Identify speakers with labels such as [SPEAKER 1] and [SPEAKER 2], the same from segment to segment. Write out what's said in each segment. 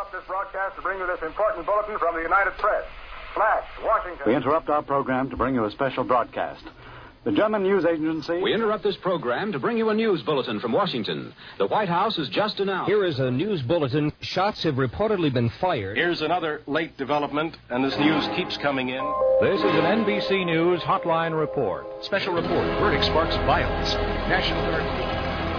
[SPEAKER 1] interrupt this broadcast to bring you this important bulletin from the United Press. Flash, Washington.
[SPEAKER 2] We interrupt our program to bring you a special broadcast. The German news agency...
[SPEAKER 3] We interrupt this program to bring you a news bulletin from Washington. The White House has just announced...
[SPEAKER 4] Here is a news bulletin. Shots have reportedly been fired.
[SPEAKER 5] Here's another late development, and this news keeps coming in.
[SPEAKER 6] This is an NBC News Hotline Report.
[SPEAKER 7] Special report. Verdict sparks violence. National Guard...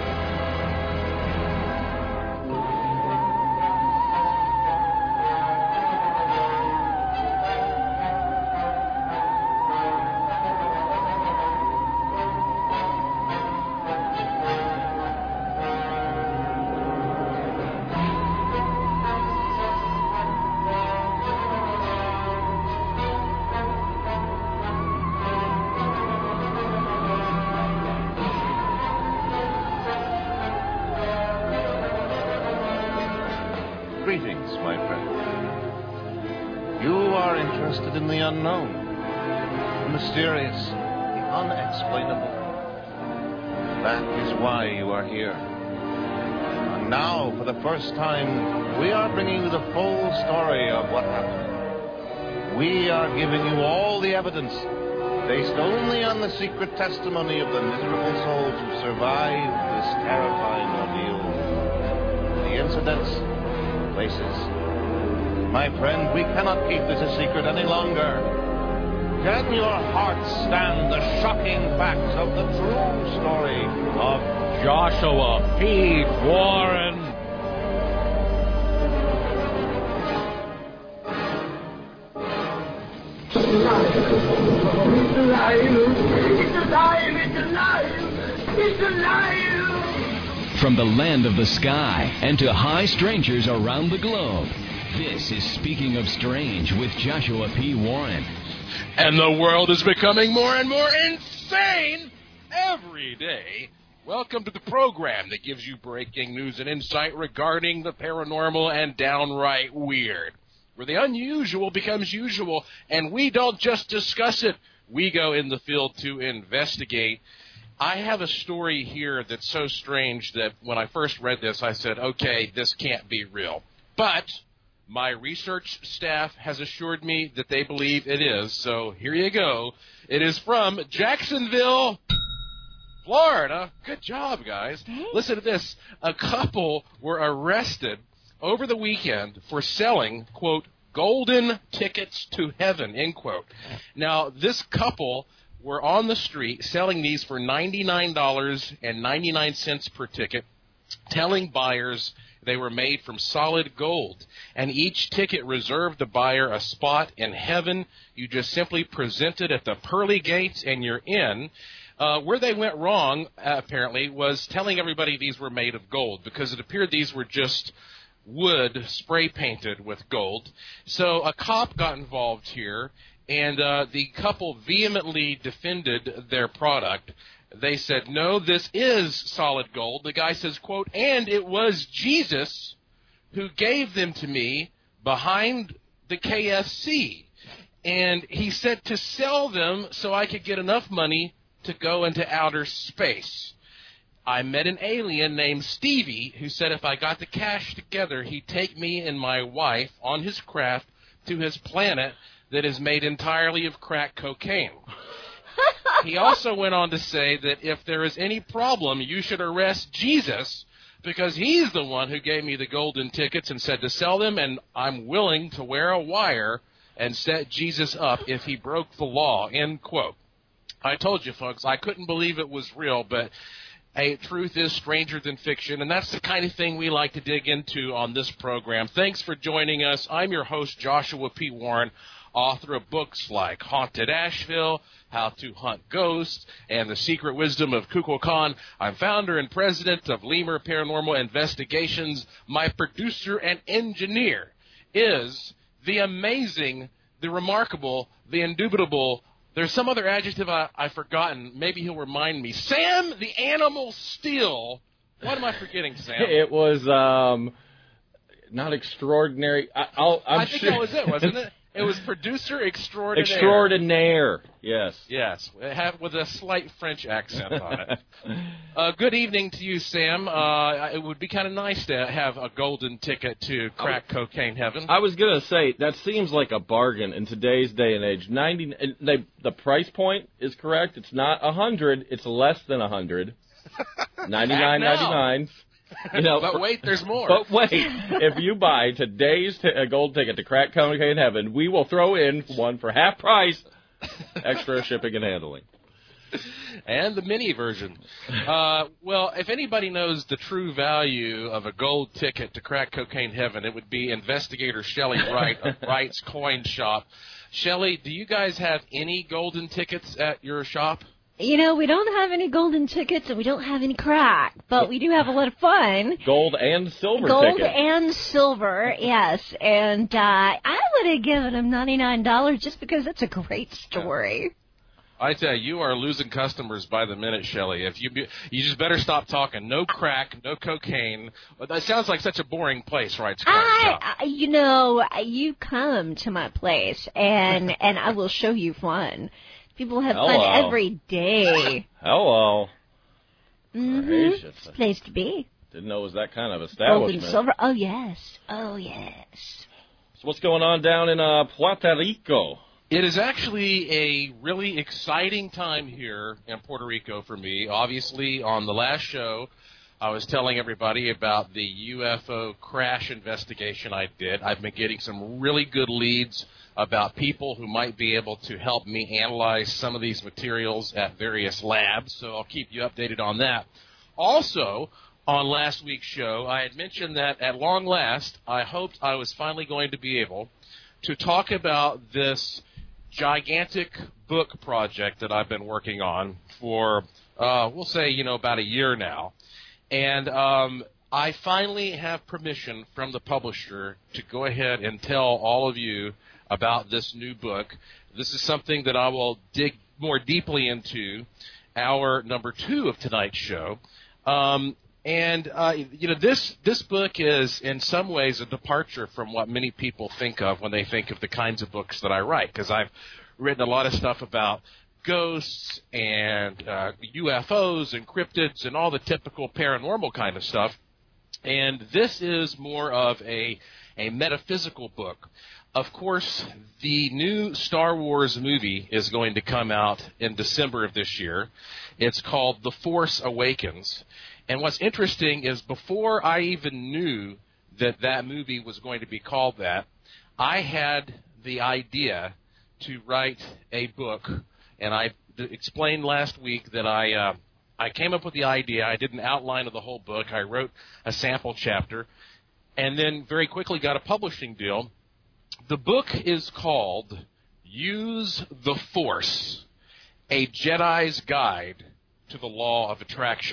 [SPEAKER 8] Greetings, my friend. You are interested in the unknown, the mysterious, the unexplainable. That is why you are here. And now, for the first time, we are bringing you the full story of what happened. We are giving you all the evidence, based only on the secret testimony of the miserable souls who survived this terrifying ordeal. The incidents, places. My friend, we cannot keep this a secret any longer. Can your heart stand the shocking facts of the true story of
[SPEAKER 6] Joshua P. Warren?
[SPEAKER 9] It's alive! It's alive! It's alive! It's alive!
[SPEAKER 10] From the land of the sky and to high strangers around the globe, this is Speaking of Strange with Joshua P. Warren.
[SPEAKER 7] And the world is becoming more and more insane every day. Welcome to the program that gives you breaking news and insight regarding the paranormal and downright weird, where the unusual becomes usual, and we don't just discuss it. We go in the field to investigate. I have a story here that's so strange that when I first read this, I said, okay, this can't be real. But my research staff has assured me that they believe it is, so here you go. It is from Jacksonville, Florida. Good job, guys. Thanks. Listen to this. A couple were arrested over the weekend for selling, quote, golden tickets to heaven, end quote. Now, this couple were on the street selling these for $99.99 per ticket, telling buyers they were made from solid gold. And each ticket reserved the buyer a spot in heaven. You just simply present it at the pearly gates and you're in. Where they went wrong, apparently, was telling everybody these were made of gold, because it appeared these were just wood spray painted with gold. So a cop got involved here, and the couple vehemently defended their product. They said, no, this is solid gold. The guy says, quote, and it was Jesus who gave them to me behind the KFC. And he said to sell them so I could get enough money to go into outer space. I met an alien named Stevie who said if I got the cash together, he'd take me and my wife on his craft to his planet that is made entirely of crack cocaine. He also went on to say that if there is any problem, you should arrest Jesus, because he's the one who gave me the golden tickets and said to sell them, and I'm willing to wear a wire and set Jesus up if he broke the law, end quote. I told you, folks, I couldn't believe it was real, but hey, truth is stranger than fiction, and that's the kind of thing we like to dig into on this program. Thanks for joining us. I'm your host, Joshua P. Warren, author of books like Haunted Asheville, How to Hunt Ghosts, and The Secret Wisdom of Kukulkan. I'm founder and president of Lemur Paranormal Investigations. My producer and engineer is the amazing, the remarkable, the indubitable, there's some other adjective I've forgotten. Maybe he'll remind me. Sam the Animal Steel. What am I forgetting, Sam?
[SPEAKER 11] It was not extraordinary.
[SPEAKER 7] I think that was it, wasn't it? It was producer extraordinaire.
[SPEAKER 11] Extraordinaire, yes.
[SPEAKER 7] Yes, with a slight French accent on it. Good evening to you, Sam. It would be kind of nice to have a golden ticket to crack cocaine heaven.
[SPEAKER 11] I was going to say, that seems like a bargain in today's day and age. The price point is correct. It's not $100. It's less than $100. $99.99.
[SPEAKER 7] But wait, there's more.
[SPEAKER 11] But wait, if you buy today's gold ticket to crack cocaine heaven, we will throw in one for half price, extra shipping and handling.
[SPEAKER 7] And the mini version. Well, if anybody knows the true value of a gold ticket to crack cocaine heaven, it would be investigator Shelley Wright of Wright's Coin Shop. Shelley, do you guys have any golden tickets at your shop?
[SPEAKER 12] We don't have any golden tickets and we don't have any crack, but we do have a lot of fun.
[SPEAKER 11] Gold and silver
[SPEAKER 12] tickets.
[SPEAKER 11] Gold
[SPEAKER 12] and silver, yes. And I would have given them $99 just because it's a great story.
[SPEAKER 7] I tell you, you are losing customers by the minute, Shelley. If you just better stop talking. No crack, no cocaine. That sounds like such a boring place, right?
[SPEAKER 12] You come to my place and I will show you fun. People have fun every day.
[SPEAKER 11] Hello.
[SPEAKER 12] Mm-hmm. It's a place to be.
[SPEAKER 11] Didn't know it was that kind of establishment.
[SPEAKER 12] Gold and silver. Oh, yes. Oh, yes.
[SPEAKER 11] So what's going on down in Puerto Rico?
[SPEAKER 7] It is actually a really exciting time here in Puerto Rico for me. Obviously, on the last show, I was telling everybody about the UFO crash investigation I did. I've been getting some really good leads about people who might be able to help me analyze some of these materials at various labs, so I'll keep you updated on that. Also, on last week's show, I had mentioned that at long last, I hoped I was finally going to be able to talk about this gigantic book project that I've been working on for, we'll say, about a year now. And I finally have permission from the publisher to go ahead and tell all of you about this new book. This is something that I will dig more deeply into hour number 2 of tonight's show. This book is in some ways a departure from what many people think of when they think of the kinds of books that I write, because I've written a lot of stuff about ghosts and UFOs and cryptids and all the typical paranormal kind of stuff. And this is more of a metaphysical book. Of course, the new Star Wars movie is going to come out in December of this year. It's called The Force Awakens. And what's interesting is before I even knew that movie was going to be called that, I had the idea to write a book. And I explained last week that I came up with the idea. I did an outline of the whole book. I wrote a sample chapter and then very quickly got a publishing deal. The book is called Use the Force, A Jedi's Guide to the Law of Attraction.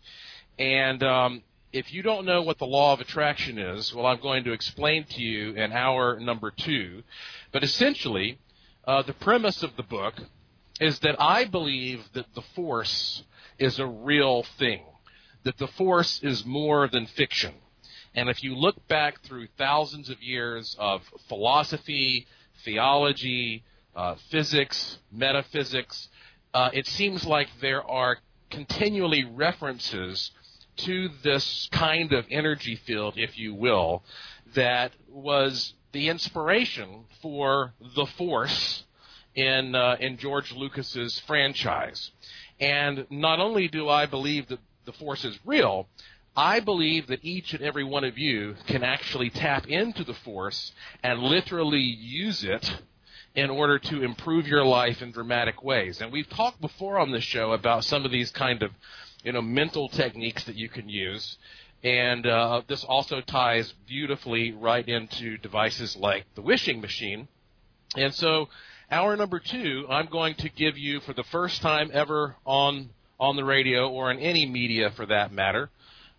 [SPEAKER 7] And if you don't know what the law of attraction is, well, I'm going to explain to you in hour number 2. But essentially, the premise of the book is that I believe that the Force is a real thing, that the Force is more than fiction. And if you look back through thousands of years of philosophy, theology, physics, metaphysics, it seems like there are continually references to this kind of energy field, if you will, that was the inspiration for the Force in George Lucas's franchise. And not only do I believe that the Force is real, I believe that each and every one of you can actually tap into the Force and literally use it in order to improve your life in dramatic ways. And we've talked before on this show about some of these kind of, mental techniques that you can use. And this also ties beautifully right into devices like the wishing machine. And so hour number 2, I'm going to give you, for the first time ever on the radio or in any media for that matter,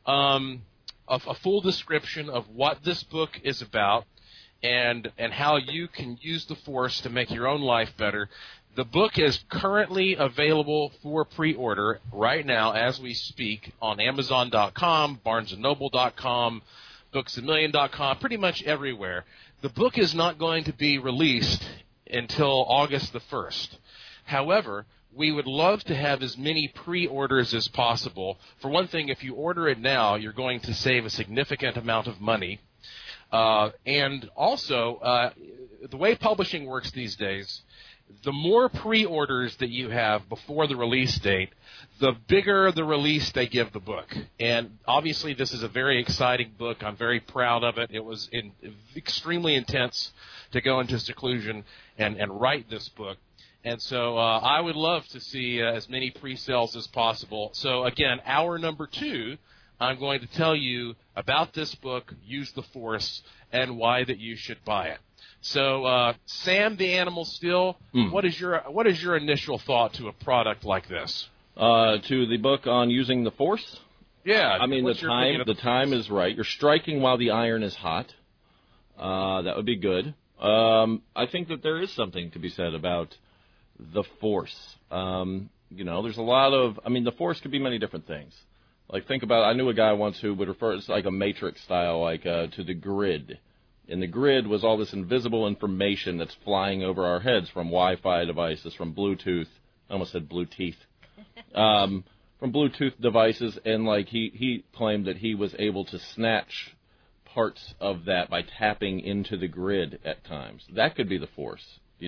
[SPEAKER 7] a full description of what this book is about and how you can use the Force to make your own life better. The book is currently available for pre-order right now as we speak on Amazon.com, BarnesandNoble.com, BooksAMillion.com, pretty much everywhere. The book is not going to be released until August the 1st. However, we would love to have as many pre-orders as possible. For one thing, if you order it now, you're going to save a significant amount of money. And also, the way publishing works these days, the more pre-orders that you have before the release date, the bigger the release they give the book. And obviously this is a very exciting book. I'm very proud of it. It was extremely intense to go into seclusion and write this book. And so I would love to see as many pre-sales as possible. So, again, hour number 2, I'm going to tell you about this book, Use the Force, and why that you should buy it. So, Sam the Animal Steel, what is your initial thought to a product like this?
[SPEAKER 11] To the book on using the Force?
[SPEAKER 7] Yeah.
[SPEAKER 11] I mean, the time is right. You're striking while the iron is hot. That would be good. I think that there is something to be said about the Force. There's a lot of, the Force could be many different things. Like, think about, I knew a guy once who would refer, it's like a Matrix style, to the grid. And the grid was all this invisible information that's flying over our heads from Wi-Fi devices, from Bluetooth, I almost said blue teeth, from Bluetooth devices, and like he claimed that he was able to snatch parts of that by tapping into the grid at times. That could be the Force,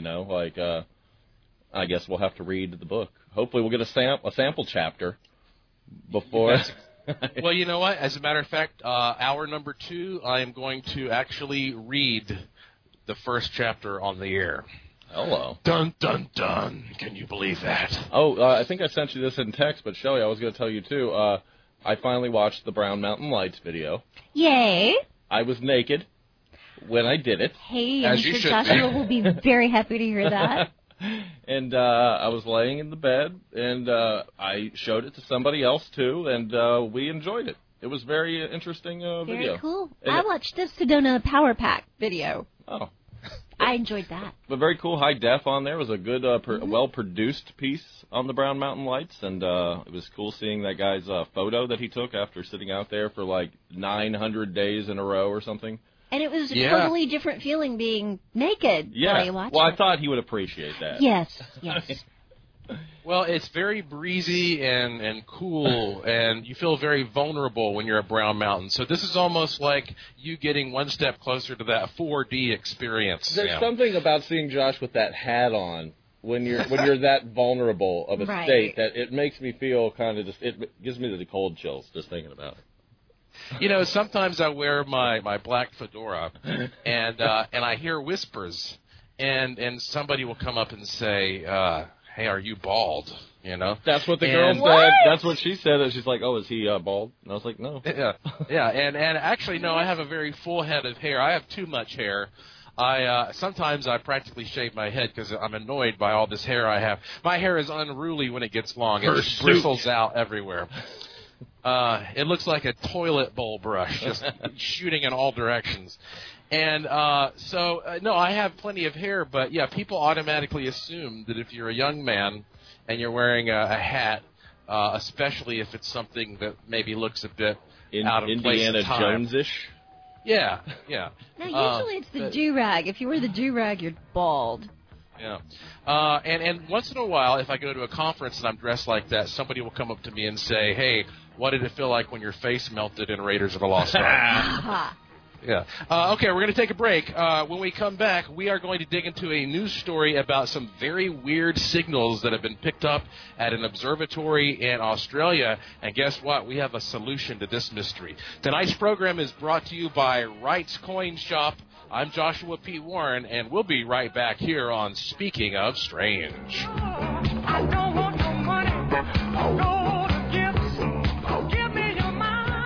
[SPEAKER 11] I guess we'll have to read the book. Hopefully we'll get a sample chapter before.
[SPEAKER 7] Well, you know what? As a matter of fact, hour number 2, I am going to actually read the first chapter on the air.
[SPEAKER 11] Hello.
[SPEAKER 7] Dun, dun, dun. Can you believe that?
[SPEAKER 11] Oh, I think I sent you this in text, but Shelley, I was going to tell you, too. I finally watched the Brown Mountain Lights video.
[SPEAKER 12] Yay.
[SPEAKER 11] I was naked when I did it.
[SPEAKER 12] Hey, I'm sure Joshua will be very happy to hear that.
[SPEAKER 11] And I was laying in the bed, and I showed it to somebody else, too, and we enjoyed it. It was very interesting video.
[SPEAKER 12] Very cool.
[SPEAKER 11] And
[SPEAKER 12] I watched the Sedona Power Pack video.
[SPEAKER 11] Oh.
[SPEAKER 12] I enjoyed that.
[SPEAKER 11] But very cool, high def on there. It was a good, well-produced piece on the Brown Mountain Lights, and it was cool seeing that guy's photo that he took after sitting out there for like 900 days in a row or something.
[SPEAKER 12] And it was a totally different feeling being naked while you watched it.
[SPEAKER 11] I thought he would appreciate that.
[SPEAKER 12] Yes.
[SPEAKER 7] Well, it's very breezy and cool, and you feel very vulnerable when you're at Brown Mountain. So this is almost like you getting one step closer to that 4D experience.
[SPEAKER 11] There's something about seeing Josh with that hat on when you're that vulnerable of a state that it makes me feel kind of it gives me the cold chills just thinking about it.
[SPEAKER 7] Sometimes I wear my black fedora, and I hear whispers, and somebody will come up and say, "Hey, are you bald?"
[SPEAKER 11] That's what the girl said. That's what she said. She's like, "Oh, is he bald?" And I was like, "No."
[SPEAKER 7] Yeah, and actually, no, I have a very full head of hair. I have too much hair. Sometimes I practically shave my head because I'm annoyed by all this hair I have. My hair is unruly when it gets long. It just bristles out everywhere. It looks like a toilet bowl brush, just shooting in all directions. And no, I have plenty of hair, but yeah, people automatically assume that if you're a young man and you're wearing a hat, especially if it's something that maybe looks a bit out of place in time.
[SPEAKER 11] Indiana Jones-ish?
[SPEAKER 7] Yeah.
[SPEAKER 12] Now, usually it's the do-rag. If you wear the do-rag, you're bald.
[SPEAKER 7] Yeah. And once in a while, if I go to a conference and I'm dressed like that, somebody will come up to me and say, "Hey, what did it feel like when your face melted in Raiders of the Lost Ark?" Yeah. Okay, we're going to take a break. When we come back, we are going to dig into a news story about some very weird signals that have been picked up at an observatory in Australia. And guess what? We have a solution to this mystery. Tonight's program is brought to you by Wright's Coin Shop. I'm Joshua P. Warren, and we'll be right back here on Speaking of Strange.
[SPEAKER 9] I don't want your money. I know the gifts. Give me your mind.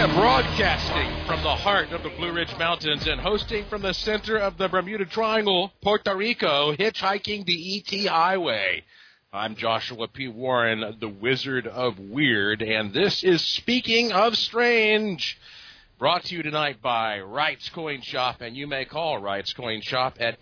[SPEAKER 7] are broadcasting from the heart of the Blue Ridge Mountains and hosting from the center of the Bermuda Triangle, Puerto Rico, hitchhiking the ET Highway. I'm Joshua P. Warren, the Wizard of Weird, and this is Speaking of Strange, brought to you tonight by Wright's Coin Shop, and you may call Wright's Coin Shop at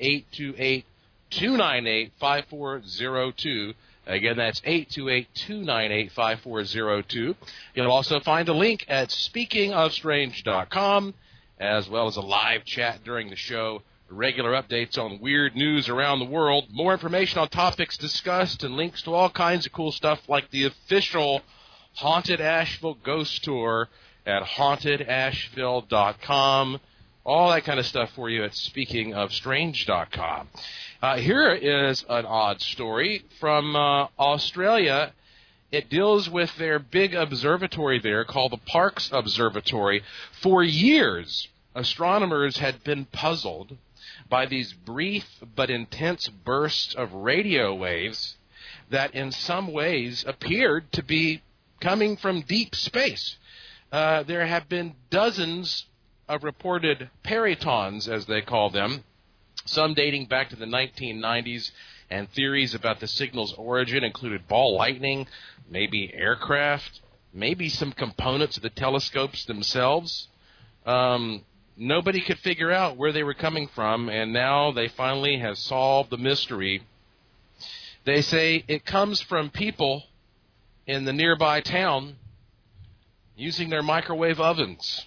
[SPEAKER 7] 828-298-5402. Again, that's 828-298-5402. You'll also find a link at speakingofstrange.com, as well as a live chat during the show, regular updates on weird news around the world, more information on topics discussed, and links to all kinds of cool stuff like the official Haunted Asheville Ghost Tour at hauntedasheville.com. All that kind of stuff for you at speakingofstrange.com. Here is an odd story from Australia. It deals with their big observatory there called the Parkes Observatory. For years, astronomers had been puzzled by these brief but intense bursts of radio waves that in some ways appeared to be coming from deep space. There have been dozens of reported peritons, as they call them, some dating back to the 1990s, and theories about the signal's origin included ball lightning, maybe aircraft, maybe some components of the telescopes themselves. Nobody could figure out where they were coming from, and now they finally have solved the mystery. They say it comes from people in the nearby town using their microwave ovens.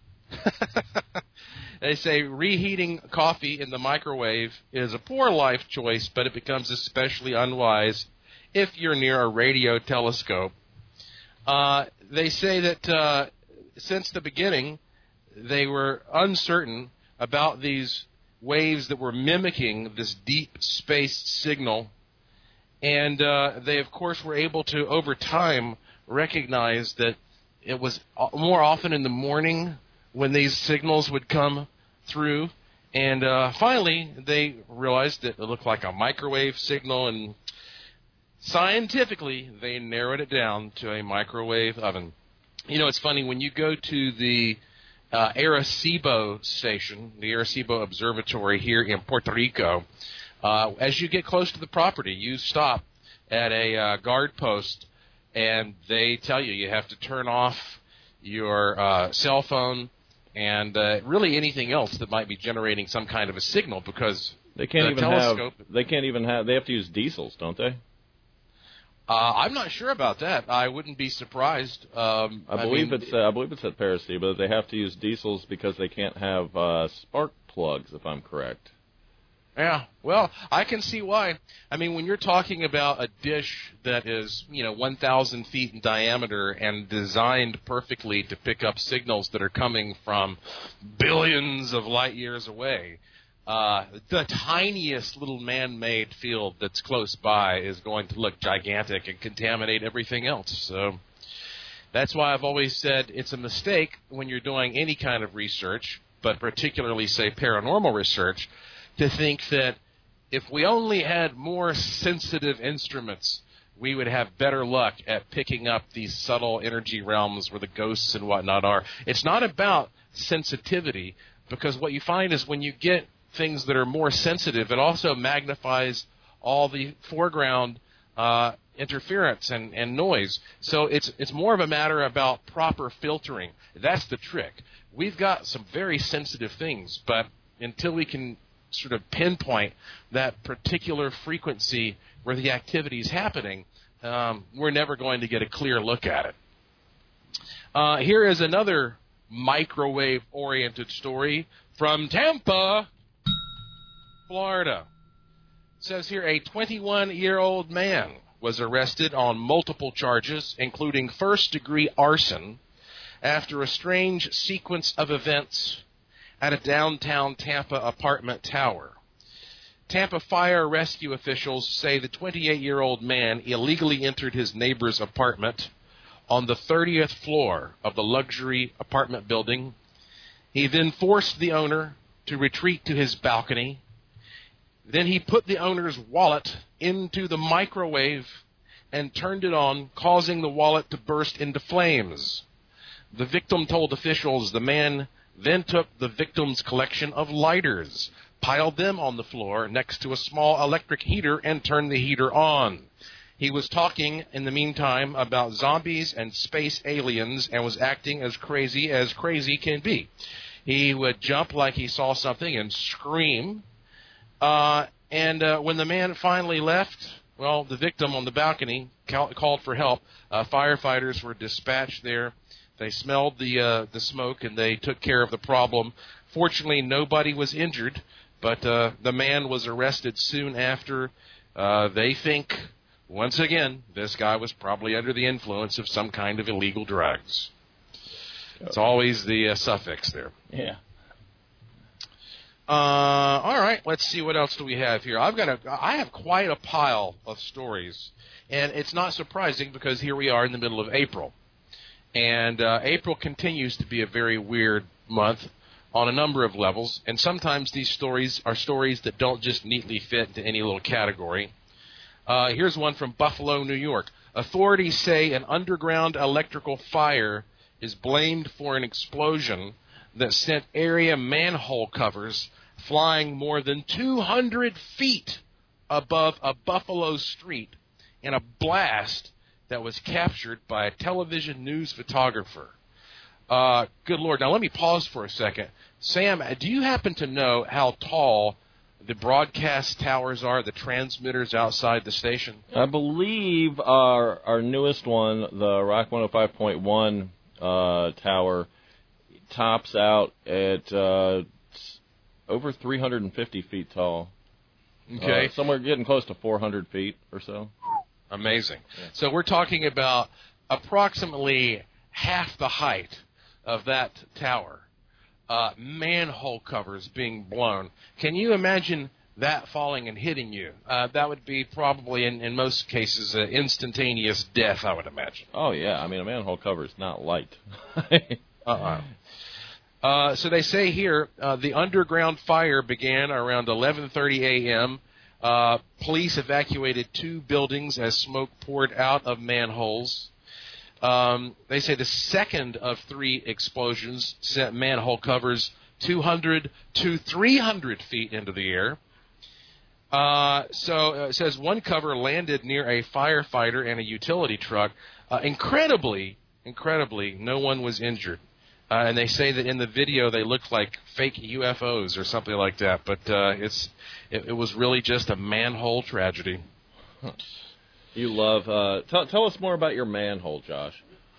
[SPEAKER 7] They say reheating coffee in the microwave is a poor life choice, but it becomes especially unwise if you're near a radio telescope. They say that since the beginning, they were uncertain about these waves that were mimicking this deep space signal, and they, of course, were able to, over time, recognize that it was more often in the morning when these signals would come through, and finally they realized that it looked like a microwave signal, and scientifically they narrowed it down to a microwave oven. You know, it's funny, when you go to the Arecibo station, the Arecibo Observatory here in Puerto Rico, as you get close to the property, you stop at a guard post, and they tell you have to turn off your cell phone and really anything else that might be generating some kind of a signal, because
[SPEAKER 11] they can't even
[SPEAKER 7] telescope,
[SPEAKER 11] they have to use diesels, don't they?
[SPEAKER 7] I'm not sure about that. I wouldn't be surprised. I believe
[SPEAKER 11] it's at Paraceba, but they have to use diesels because they can't have spark plugs, if I'm correct.
[SPEAKER 7] Yeah, well, I can see why. I mean, when you're talking about a dish that is, 1,000 feet in diameter and designed perfectly to pick up signals that are coming from billions of light years away, the tiniest little man-made field that's close by is going to look gigantic and contaminate everything else. So that's why I've always said it's a mistake when you're doing any kind of research, but particularly, say, paranormal research, to think that if we only had more sensitive instruments, we would have better luck at picking up these subtle energy realms where the ghosts and whatnot are. It's not about sensitivity, because what you find is when you get things that are more sensitive, it also magnifies all the foreground interference and noise. So it's more of a matter about proper filtering. That's the trick. We've got some very sensitive things, but until we can sort of pinpoint that particular frequency where the activity is happening, we're never going to get a clear look at it. Here is another microwave-oriented story from Tampa, Florida. It says here a 21-year-old man was arrested on multiple charges, including first-degree arson, after a strange sequence of events at a downtown Tampa apartment tower. Tampa fire rescue officials say the 28-year-old man illegally entered his neighbor's apartment on the 30th floor of the luxury apartment building. He then forced the owner to retreat to his balcony. Then he put the owner's wallet into the microwave and turned it on, causing the wallet to burst into flames. The victim told officials the man then took the victim's collection of lighters, piled them on the floor next to a small electric heater, and turned the heater on. He was talking, in the meantime, about zombies and space aliens and was acting as crazy can be. He would jump like he saw something and scream. And when the man finally left, well, the victim on the balcony called for help. Firefighters were dispatched there. They smelled the smoke, and they took care of the problem. Fortunately, nobody was injured, but the man was arrested soon after. They think, once again, this guy was probably under the influence of some kind of illegal drugs. It's always the suffix there.
[SPEAKER 11] Yeah.
[SPEAKER 7] All right, let's see, what else do we have here. I have quite a pile of stories, and it's not surprising because here we are in the middle of April. And April continues to be a very weird month on a number of levels, and sometimes these stories are stories that don't just neatly fit into any little category. Here's one from Buffalo, New York. Authorities say an underground electrical fire is blamed for an explosion that sent area manhole covers flying more than 200 feet above a Buffalo street in a blast that was captured by a television news photographer. Good Lord. Now, let me pause for a second. Sam, do you happen to know how tall the broadcast towers are, the transmitters outside the station?
[SPEAKER 11] I believe our newest one, the Rock 105.1 tower, tops out at over 350 feet tall.
[SPEAKER 7] Okay.
[SPEAKER 11] Somewhere getting close to 400 feet or so.
[SPEAKER 7] Amazing. Yeah. So we're talking about approximately half the height of that tower. Manhole covers being blown. Can you imagine that falling and hitting you? That would be probably, in most cases, instantaneous death, I would imagine.
[SPEAKER 11] Oh, yeah. I mean, a manhole cover is not light.
[SPEAKER 7] So they say here the underground fire began around 11:30 a.m. Police evacuated 2 buildings as smoke poured out of manholes. They say the second of 3 explosions sent manhole covers 200 to 300 feet into the air. So it says one cover landed near a firefighter and a utility truck. Incredibly, no one was injured. And they say that in the video they looked like fake UFOs or something like that. But it was really just a manhole tragedy.
[SPEAKER 11] Huh. You love... tell us more about your manhole, Josh.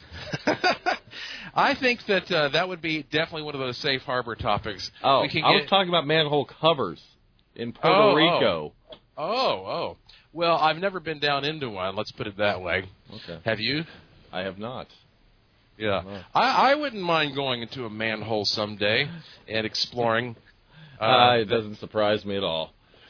[SPEAKER 7] I think that that would be definitely one of those safe harbor topics.
[SPEAKER 11] Oh, I was talking about manhole covers in Puerto Rico.
[SPEAKER 7] Oh. Well, I've never been down into one, let's put it that way.
[SPEAKER 11] Okay.
[SPEAKER 7] Have you?
[SPEAKER 11] I have not.
[SPEAKER 7] Yeah. No. I wouldn't mind going into a manhole someday and exploring.
[SPEAKER 11] It doesn't surprise me at all.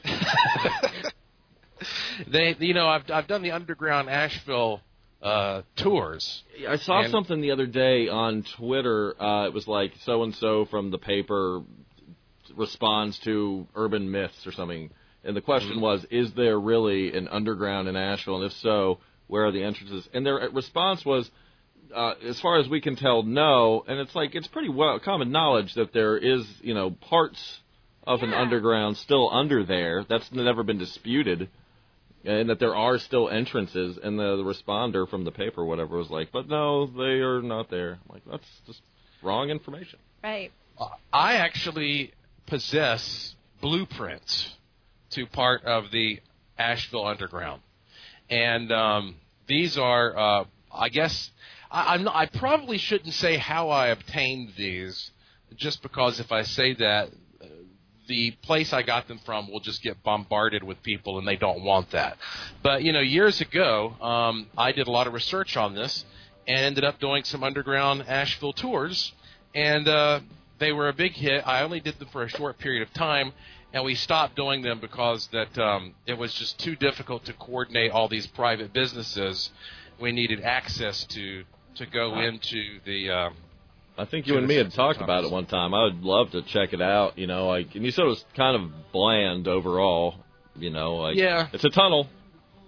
[SPEAKER 7] I've done the underground Asheville tours.
[SPEAKER 11] I saw something the other day on Twitter. It was like so-and-so from the paper responds to urban myths or something. And the question was, is there really an underground in Asheville? And if so, where are the entrances? And their response was, as far as we can tell, no. And it's like, it's pretty well common knowledge that there is, parts of an underground still under there. That's never been disputed. And that there are still entrances, and the responder from the paper or whatever was like, but no, they are not there. I'm like, that's just wrong information.
[SPEAKER 12] Right.
[SPEAKER 7] I actually possess blueprints to part of the Asheville Underground. And these are, I guess, I probably shouldn't say how I obtained these, just because if I say that, the place I got them from will just get bombarded with people, and they don't want that. But, years ago, I did a lot of research on this and ended up doing some underground Asheville tours, and they were a big hit. I only did them for a short period of time, and we stopped doing them because it was just too difficult to coordinate all these private businesses. We needed access to go into the...
[SPEAKER 11] I think you and me had talked about it one time. I would love to check it out, and you said it was kind of bland overall,
[SPEAKER 7] Yeah.
[SPEAKER 11] It's a tunnel.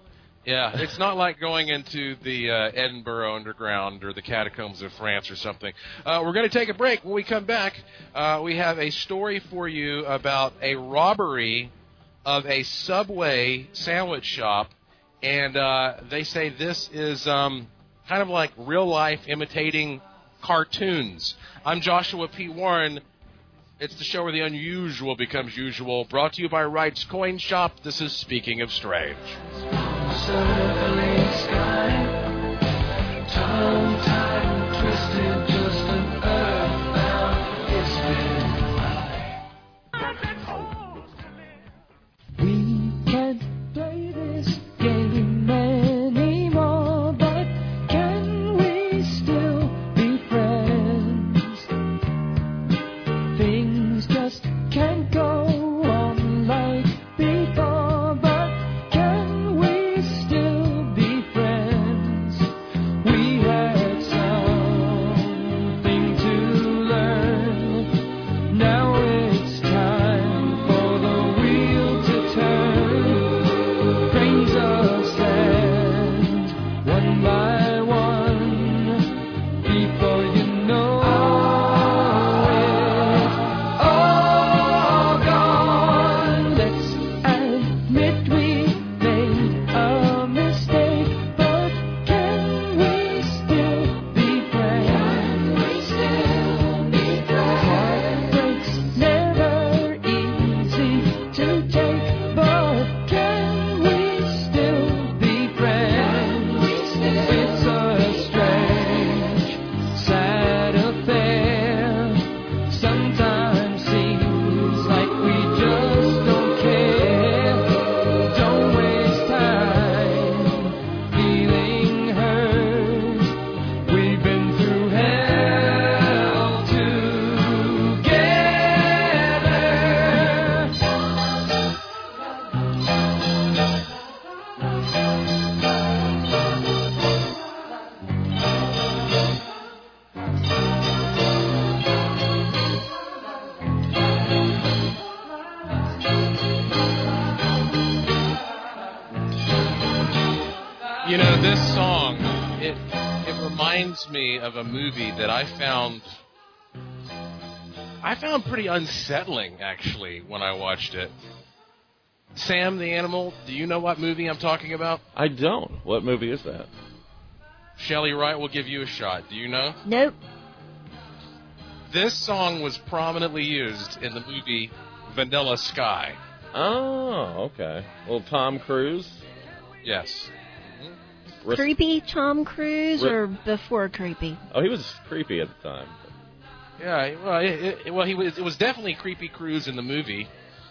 [SPEAKER 7] Yeah, it's not like going into the Edinburgh Underground or the catacombs of France or something. We're going to take a break. When we come back, we have a story for you about a robbery of a Subway sandwich shop, and they say this is kind of like real life imitating cartoons. I'm Joshua P. Warren. It's the show where the unusual becomes usual, brought to you by Wright's Coin Shop. This is Speaking of Strange.
[SPEAKER 9] Circling sky, tongue-tied, twisted, just an earthbound whisper. We can't play this game anymore, but can we still be friends? Things just can't go on like before, but can we still be friends? We had something to learn. Now it's time for the wheel to turn. Grains of sand, one by one, before you know it, all gone. Let's admit we made a mistake, but can we still be friends? Heartbreak's never easy to take, but can we still be friends? It's a strange, sad affair. Sometimes seems like we just don't care. Don't waste time feeling hurt. We've been through hell together.
[SPEAKER 7] You know, this song, it reminds me of a movie that I found pretty unsettling, actually, when I watched it. Sam the Animal, do you know what movie I'm talking about?
[SPEAKER 11] I don't. What movie is that?
[SPEAKER 7] Shelley Wright will give you a shot. Do you know?
[SPEAKER 12] Nope.
[SPEAKER 7] This song was prominently used in the movie Vanilla Sky.
[SPEAKER 11] Oh, okay. Well, Tom Cruise?
[SPEAKER 7] Yes.
[SPEAKER 12] Creepy Tom Cruise or before creepy?
[SPEAKER 11] Oh, he was creepy at the time.
[SPEAKER 7] Yeah, well, it was definitely Creepy Cruise in the movie.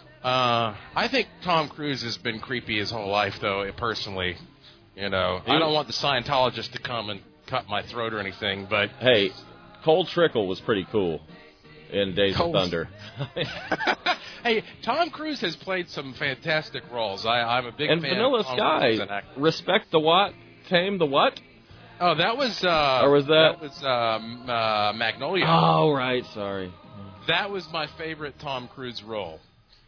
[SPEAKER 7] I think Tom Cruise has been creepy his whole life, though, personally. You know, I don't want the Scientologist to come and cut my throat or anything, but...
[SPEAKER 11] Hey, Cold Trickle was pretty cool in Days of Thunder.
[SPEAKER 7] Hey, Tom Cruise has played some fantastic roles. I'm a big fan
[SPEAKER 11] Vanilla
[SPEAKER 7] of Tom
[SPEAKER 11] Sky,
[SPEAKER 7] Cruise as an actor.
[SPEAKER 11] Respect the What, Tame the What?
[SPEAKER 7] Oh, that was...
[SPEAKER 11] or was that...
[SPEAKER 7] Magnolia.
[SPEAKER 11] Oh, right, sorry.
[SPEAKER 7] That was my favorite Tom Cruise role.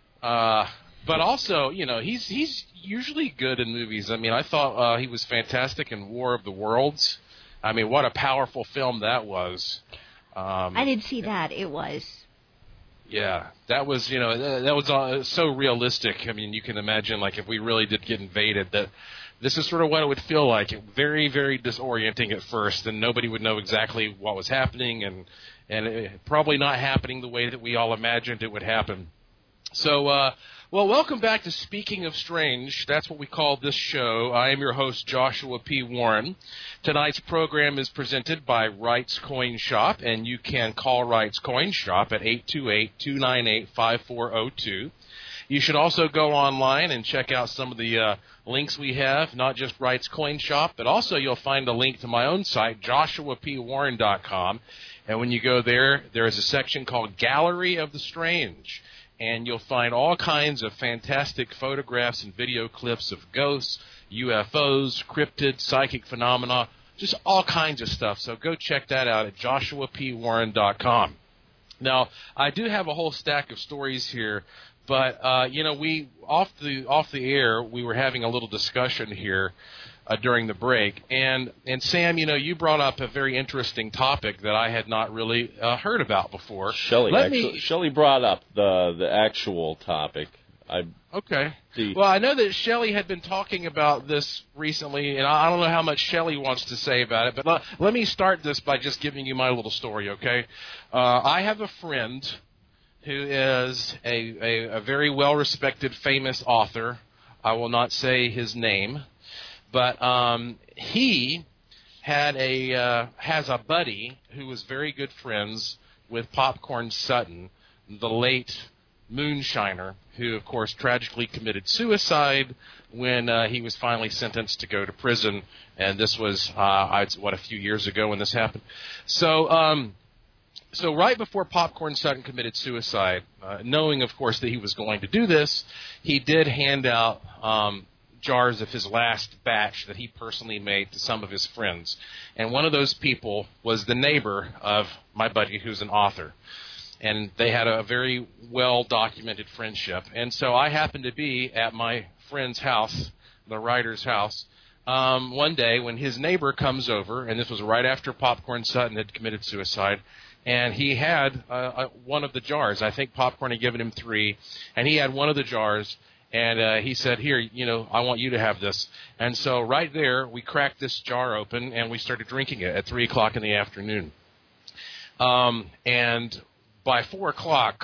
[SPEAKER 7] But also, you know, he's usually good in movies. I mean, I thought he was fantastic in War of the Worlds. I mean, what a powerful film that was.
[SPEAKER 12] I did see that. It was.
[SPEAKER 7] Yeah, that was, you know, that was so realistic. I mean, you can imagine, like, if we really did get invaded, that this is sort of what it would feel like. Very, very disorienting at first, and nobody would know exactly what was happening, and it, probably not happening the way that we all imagined it would happen. So, well, welcome back to Speaking of Strange. That's what we call this show. I am your host, Joshua P. Warren. Tonight's program is presented by Wright's Coin Shop, and you can call Wright's Coin Shop at 828-298-5402. You should also go online and check out some of the links we have, not just Wright's Coin Shop, but also you'll find a link to my own site, joshuapwarren.com. And when you go there, there is a section called Gallery of the Strange. And you'll find all kinds of fantastic photographs and video clips of ghosts, UFOs, cryptids, psychic phenomena, just all kinds of stuff. So go check that out at joshuapwarren.com. Now, I do have a whole stack of stories here But we off the air, we were having a little discussion here during the break, and Sam, you brought up a very interesting topic that I had not really heard about before.
[SPEAKER 11] Shelley brought up the actual topic.
[SPEAKER 7] Okay. Well, I know that Shelley had been talking about this recently, and I don't know how much Shelley wants to say about it, but let me start this by just giving you my little story, okay? I have a friend who is a very well-respected, famous author. I will not say his name, but he has a buddy who was very good friends with Popcorn Sutton, the late moonshiner, who, of course, tragically committed suicide when he was finally sentenced to go to prison. And this was, a few years ago when this happened. So right before Popcorn Sutton committed suicide, knowing, of course, that he was going to do this, he did hand out jars of his last batch that he personally made to some of his friends. And one of those people was the neighbor of my buddy, who's an author. And they had a very well-documented friendship. And so I happened to be at my friend's house, the writer's house, one day when his neighbor comes over, and this was right after Popcorn Sutton had committed suicide, and he had one of the jars. I think Popcorn had given him 3, and he had one of the jars, and he said, here, I want you to have this. And so right there, we cracked this jar open, and we started drinking it at 3 o'clock in the afternoon. And by 4 o'clock,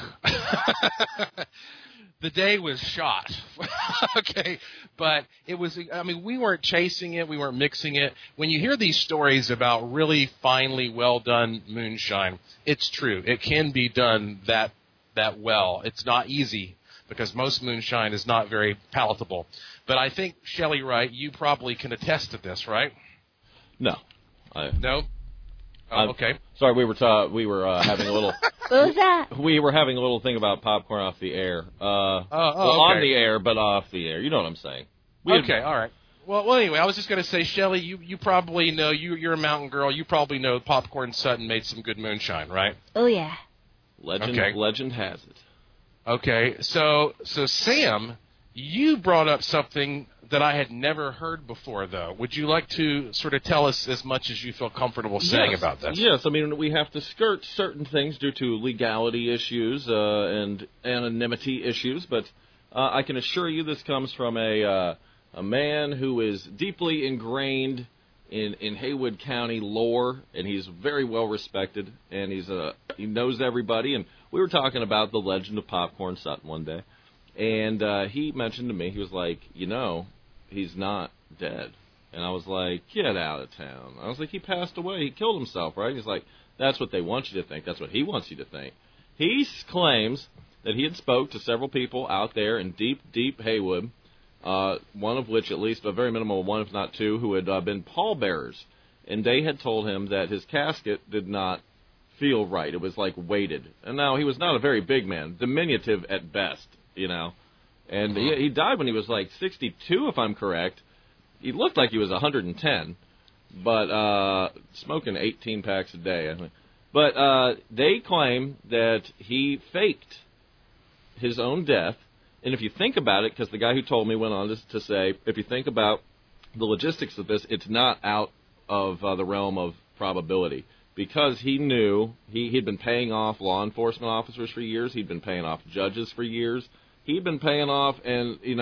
[SPEAKER 7] the day was shot. Okay, but it was, we weren't chasing it, we weren't mixing it. When you hear these stories about really finely well done moonshine, it's true. It can be done that well. It's not easy because most moonshine is not very palatable. But I think, Shelley Wright, you probably can attest to this, right?
[SPEAKER 11] No.
[SPEAKER 7] No? Oh, okay.
[SPEAKER 11] Sorry, we were having a little.
[SPEAKER 12] What was that?
[SPEAKER 11] We were having a little thing about popcorn off the air.
[SPEAKER 7] Okay.
[SPEAKER 11] On the air, but off the air. You know what I'm saying?
[SPEAKER 7] All right. Well, anyway, I was just going to say, Shelley, you probably know, you're a mountain girl. You probably know Popcorn Sutton made some good moonshine, right?
[SPEAKER 12] Oh yeah.
[SPEAKER 11] Legend has it.
[SPEAKER 7] Okay, so Sam, you brought up something that I had never heard before, though. Would you like to sort of tell us as much as you feel comfortable saying about this?
[SPEAKER 11] Yes, we have to skirt certain things due to legality issues and anonymity issues, but I can assure you this comes from a man who is deeply ingrained in Haywood County lore, and he's very well respected, and he knows everybody. And we were talking about the legend of Popcorn Sutton one day, and he mentioned to me, he was like, he's not dead. And I was like, get out of town. I was like, he passed away. He killed himself, right? He's like, that's what they want you to think. That's what he wants you to think. He claims that he had spoke to several people out there in deep, deep Haywood, one of which, at least a very minimal one, if not 2, who had been pallbearers. And they had told him that his casket did not feel right. It was like weighted. And now, he was not a very big man, diminutive at best, And he died when he was like 62, if I'm correct. He looked like he was 110, but smoking 18 packs a day. But they claim that he faked his own death. And if you think about it, because the guy who told me went on to say, if you think about the logistics of this, it's not out of the realm of probability. Because he knew he'd been paying off law enforcement officers for years. He'd been paying off judges for years. He'd been paying off, and, he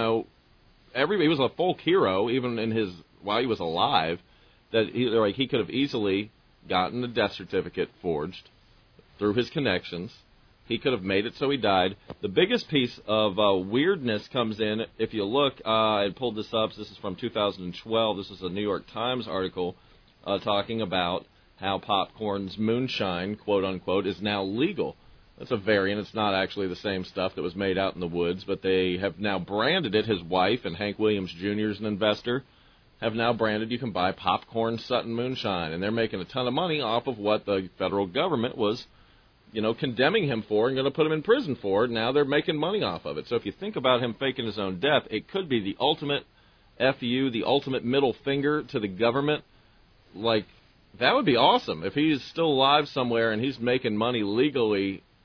[SPEAKER 11] was a folk hero, even while he was alive, that he could have easily gotten a death certificate forged through his connections. He could have made it so he died. The biggest piece of weirdness comes in, if you look, I pulled this up, this is from 2012, this is a New York Times article talking about how Popcorn's moonshine, quote-unquote, is now legal. That's a variant. It's not actually the same stuff that was made out in the woods, but they have now branded it. His wife, and Hank Williams Jr. is an investor, have now branded you can buy Popcorn Sutton moonshine, and they're making a ton of money off of what the federal government was, condemning him for and going to put him in prison for. Now they're making money off of it. So if you think about him faking his own death, it could be the ultimate FU, the ultimate middle finger to the government. Like, that would be awesome. If he's still alive somewhere and he's making money legally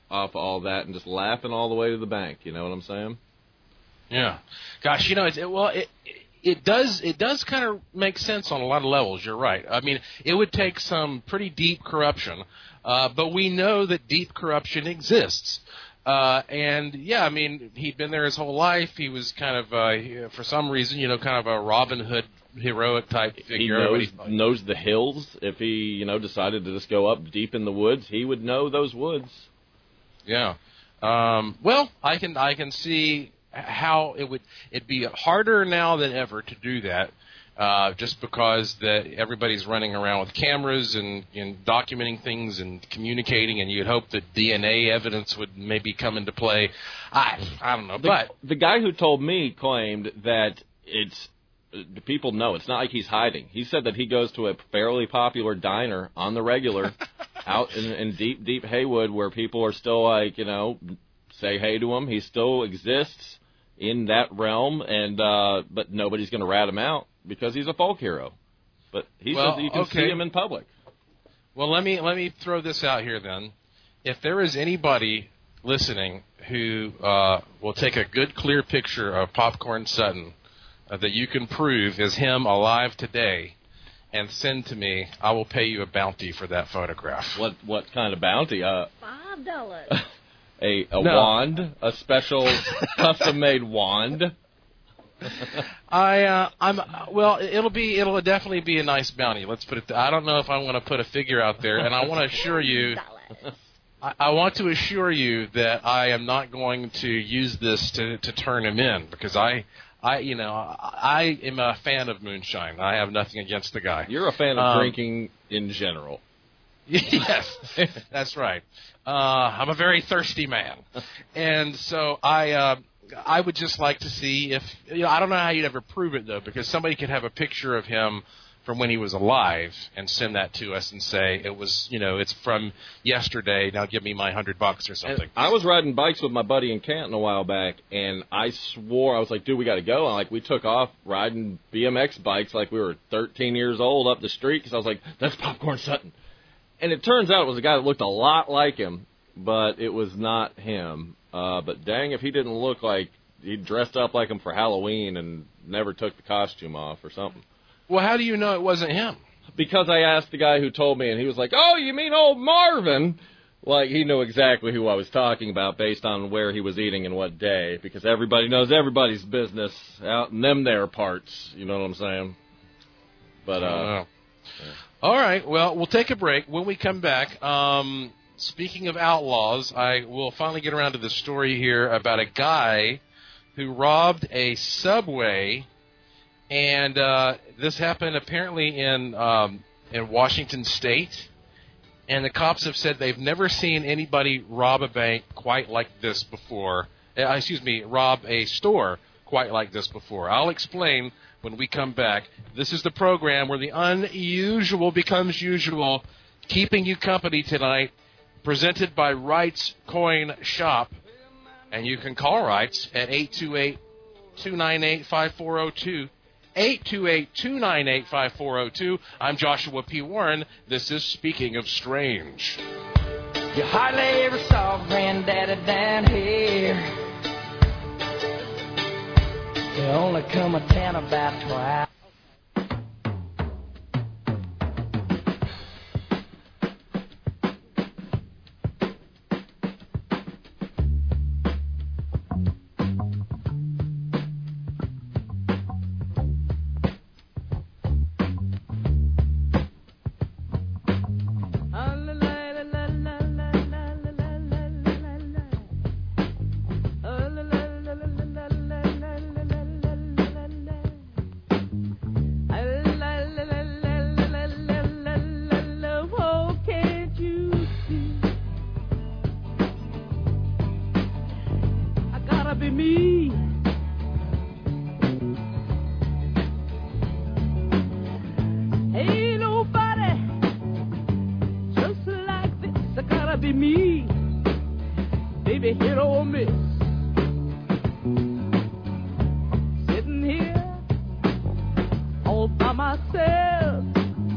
[SPEAKER 11] off all that and just laughing all the way to the bank. You know what I'm saying?
[SPEAKER 7] Yeah. Gosh, it does kind of make sense on a lot of levels. You're right. I mean, it would take some pretty deep corruption, but we know that deep corruption exists. And yeah, I mean, he'd been there his whole life. He was kind of, for some reason, kind of a Robin Hood heroic type figure.
[SPEAKER 11] He knows the hills. If he, decided to just go up deep in the woods, he would know those woods.
[SPEAKER 7] Yeah. Well, I can see how it'd be harder now than ever to do that, just because that everybody's running around with cameras and documenting things and communicating, and you'd hope that DNA evidence would maybe come into play. I don't know, but
[SPEAKER 11] the guy who told me claimed that the people know it's not like he's hiding. He said that he goes to a fairly popular diner on the regular out in deep Haywood where people are still like, say hey to him. He still exists in that realm, and but nobody's going to rat him out because he's a folk hero. But he says that you can see him in public.
[SPEAKER 7] Well, let me throw this out here then. If there is anybody listening who will take a good, clear picture of Popcorn Sutton that you can prove is him alive today and send to me, I will pay you a bounty for that photograph.
[SPEAKER 11] What kind of bounty?
[SPEAKER 12] $5.
[SPEAKER 11] A wand, a special custom-made wand.
[SPEAKER 7] It'll definitely be a nice bounty. Let's put it. I don't know if I want to put a figure out there, and I want to assure you. I want to assure you that I am not going to use this to turn him in, because I am a fan of moonshine. I have nothing against the guy.
[SPEAKER 11] You're a fan of drinking in general.
[SPEAKER 7] Yes, that's right. I'm a very thirsty man, and so I would just like to see if I don't know how you'd ever prove it though, because somebody could have a picture of him from when he was alive and send that to us and say it was it's from yesterday. Now give me my $100 or something.
[SPEAKER 11] And I was riding bikes with my buddy in Canton a while back, and I swore I was like, dude, we got to go. And we took off riding BMX bikes like we were 13 years old up the street because I was like, that's Popcorn Sutton. And it turns out it was a guy that looked a lot like him, but it was not him. But dang, if he didn't look like he dressed up like him for Halloween and never took the costume off or something.
[SPEAKER 7] Well, how do you know it wasn't him?
[SPEAKER 11] Because I asked the guy who told me, and he was like, oh, you mean old Marvin? Like, he knew exactly who I was talking about based on where he was eating and what day, because everybody knows everybody's business out in them there parts. You know what I'm saying? But,
[SPEAKER 7] yeah. All right, well, we'll take a break. When we come back, speaking of outlaws, I will finally get around to the story here about a guy who robbed a Subway, and this happened apparently in Washington State, and the cops have said they've never seen anybody rob a bank quite like this before. Rob a store quite like this before. I'll explain when we come back. This is the program where the unusual becomes usual, keeping you company tonight, presented by Wright's Coin Shop. And you can call Wright's at 828-298-5402. 828-298-5402. I'm Joshua P. Warren. This is Speaking of Strange.
[SPEAKER 9] You hardly ever saw Granddaddy down here. They only come a town about 12.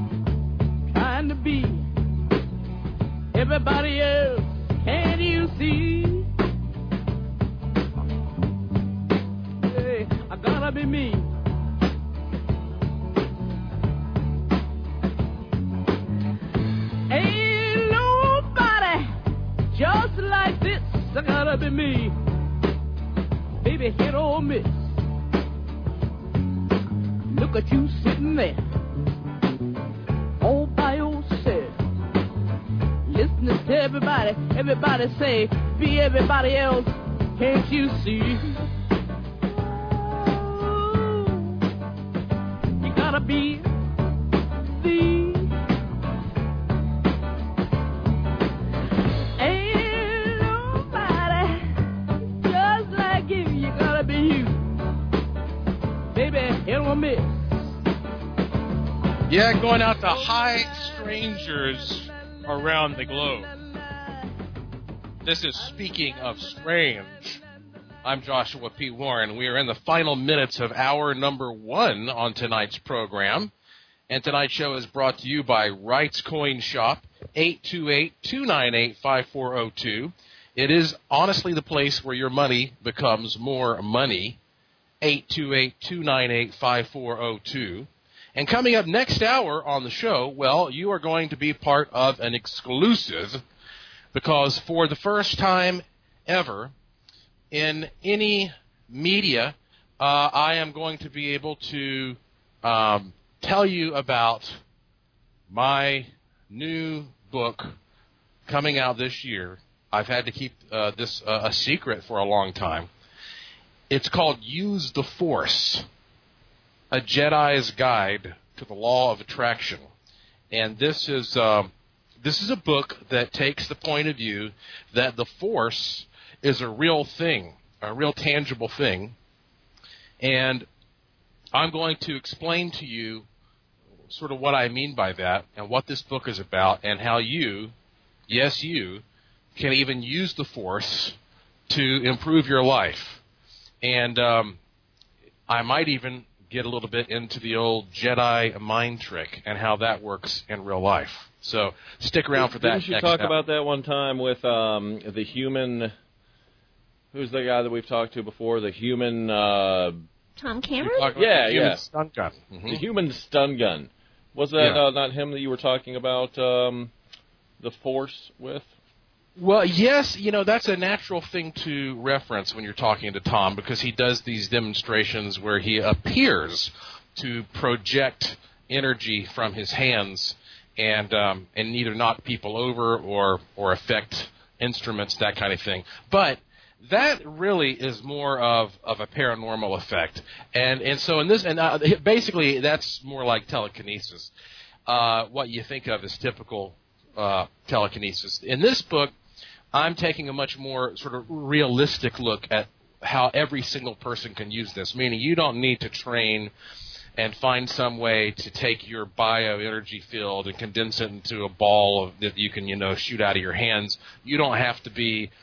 [SPEAKER 9] Everybody else, can you see? gotta be me. Baby, hit or miss. Look at you sitting there, all by yourself, listening to everybody. Everybody say, be everybody else. Can't you see? You gotta be the. Ain't nobody just like you. You gotta be you. Baby, hit or miss.
[SPEAKER 7] Yeah, going out to high strangers around the globe. This is Speaking of Strange. I'm Joshua P. Warren. We are in the final minutes of hour number 1 on tonight's program. And tonight's show is brought to you by Wright's Coin Shop, 828-298-5402. It is honestly the place where your money becomes more money, 828-298-5402. And coming up next hour on the show, well, you are going to be part of an exclusive, because for the first time ever in any media, I am going to be able to tell you about my new book coming out this year. I've had to keep this a secret for a long time. It's called Use the Force, A Jedi's Guide to the Law of Attraction. And this is a book that takes the point of view that the Force is a real thing, a real tangible thing. And I'm going to explain to you sort of what I mean by that and what this book is about and how you, yes you, can even use the Force to improve your life. And I might even get a little bit into the old Jedi mind trick and how that works in real life. So stick around for that.
[SPEAKER 11] Didn't you talk about that one time with the human? Who's the guy that we've talked to before? The human.
[SPEAKER 12] Tom Cameron?
[SPEAKER 7] Human stun gun. Mm-hmm.
[SPEAKER 11] The human stun gun. Was that not him that you were talking about the Force with?
[SPEAKER 7] Well, yes, that's a natural thing to reference when you're talking to Tom, because he does these demonstrations where he appears to project energy from his hands and either knock people over or affect instruments, that kind of thing. But that really is more of a paranormal effect. And so in this, basically that's more like telekinesis. What you think of as typical telekinesis. In this book, I'm taking a much more sort of realistic look at how every single person can use this, meaning you don't need to train and find some way to take your bioenergy field and condense it into a ball that you can, shoot out of your hands. You don't have to be,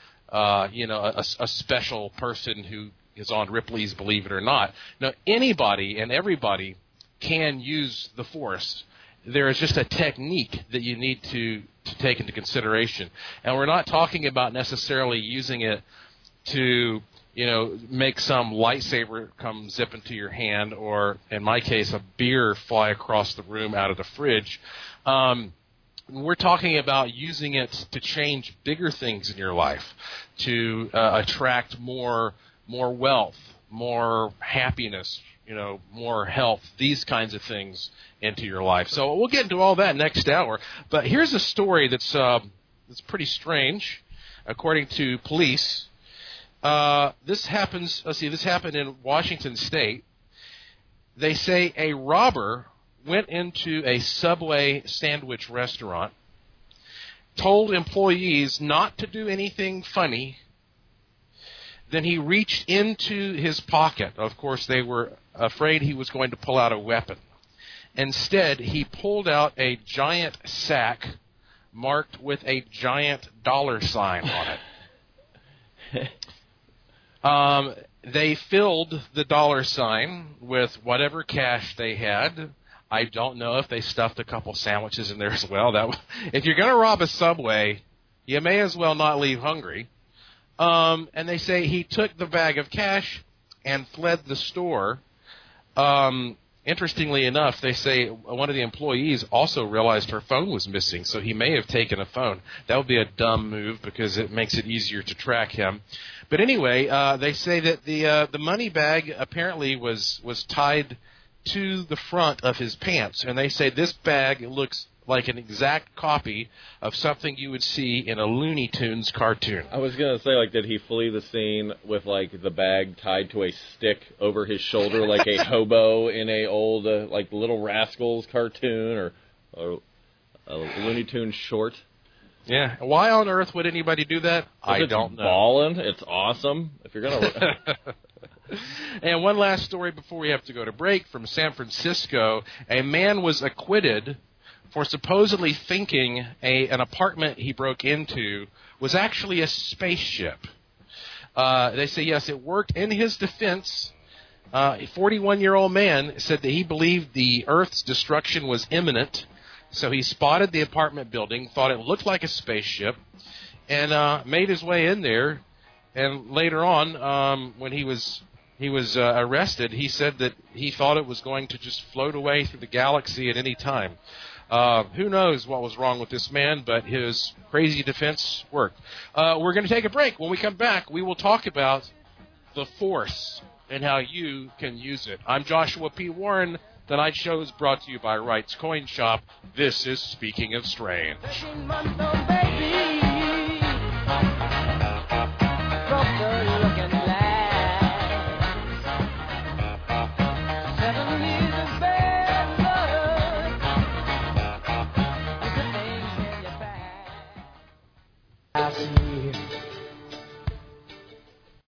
[SPEAKER 7] a special person who is on Ripley's Believe It or Not. Now, anybody and everybody can use the Force. There is just a technique that you need to take into consideration. And we're not talking about necessarily using it to, make some lightsaber come zip into your hand, or, in my case, a beer fly across the room out of the fridge. We're talking about using it to change bigger things in your life, to attract more wealth, more happiness, more health, these kinds of things into your life. So we'll get into all that next hour. But here's a story that's pretty strange, according to police. This happened in Washington State. They say a robber went into a Subway sandwich restaurant, told employees not to do anything funny. Then he reached into his pocket. Of course, they were afraid he was going to pull out a weapon. Instead, he pulled out a giant sack marked with a giant dollar sign on it. They filled the dollar sign with whatever cash they had. I don't know if they stuffed a couple sandwiches in there as well. If you're going to rob a Subway, you may as well not leave hungry. And they say he took the bag of cash and fled the store. And interestingly enough, they say one of the employees also realized her phone was missing, so he may have taken a phone. That would be a dumb move because it makes it easier to track him. But anyway, they say that the money bag apparently was tied to the front of his pants, and they say this bag looks like an exact copy of something you would see in a Looney Tunes cartoon.
[SPEAKER 11] I was going to say, like, did he flee the scene with, like, the bag tied to a stick over his shoulder like a hobo in a old, like, Little Rascals cartoon or a Looney Tunes short?
[SPEAKER 7] Yeah. Why on earth would anybody do that? I don't know.
[SPEAKER 11] Ballin'. It's awesome. If you're going to...
[SPEAKER 7] And one last story before we have to go to break from San Francisco. A man was acquitted for supposedly thinking an apartment he broke into was actually a spaceship. They say, yes, it worked. In his defense, a 41-year-old man said that he believed the Earth's destruction was imminent, so he spotted the apartment building, thought it looked like a spaceship, and made his way in there. And later on, when he was arrested, he said that he thought it was going to just float away through the galaxy at any time. Who knows what was wrong with this man, but his crazy defense worked. We're going to take a break. When we come back, we will talk about the Force and how you can use it. I'm Joshua P. Warren. Tonight's show is brought to you by Wright's Coin Shop. This is Speaking of Strange.